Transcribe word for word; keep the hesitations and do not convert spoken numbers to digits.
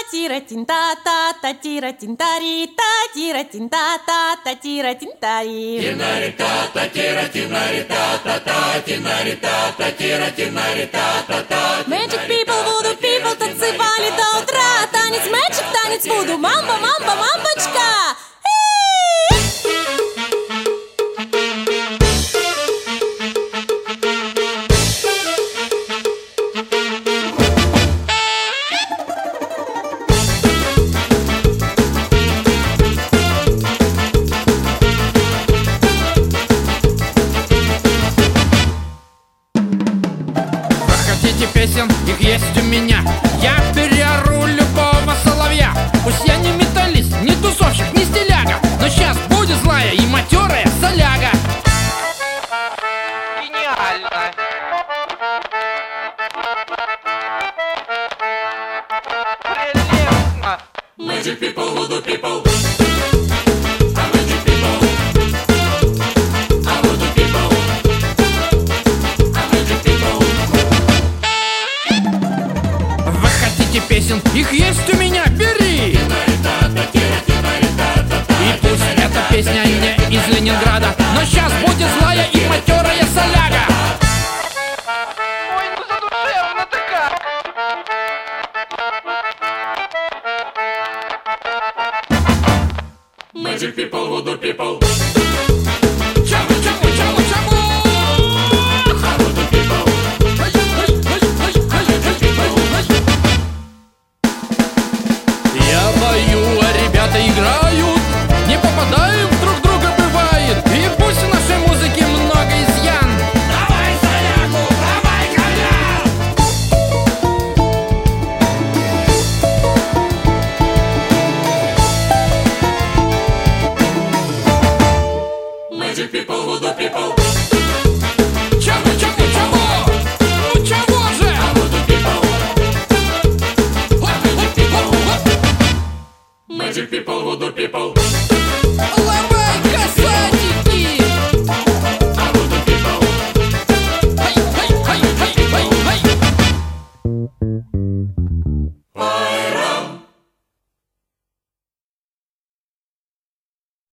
тира-тин-та-та-та, тира-тин-тари-та, тира-тин-та-та-та, тира-тин-тари. Тинари-та-та, тира-тинари-та-та-та, тинари-та-та, тира-тинари-та-та-та. Magic people, voodoo people танцевали до утра. Танец magic, танец voodoo, мамба, мамба, мамбочка. Песен, их есть у меня. Я переору любого соловья. Пусть я не металлист, не тусовщик, не стиляга, но сейчас будет злая и матерая соляга. Гениально. Прелестно. Magic people, voodoo people. Песен, их есть у меня, бери! И пусть эта песня не из Ленинграда, но сейчас будет злая и матерая соляга. Ой, ну задушевно-то как! Magic people, voodoo people. Чаму, чаму, чаму, чаму! Играют, не попадаем друг друга, бывает. И пусть в нашей музыке много изъян. Давай солягу, давай коня. Magic people, voodoo people. Чего, чего, чего? Ну чего же? Voodoo people. Magic people, voodoo people. Ламбо!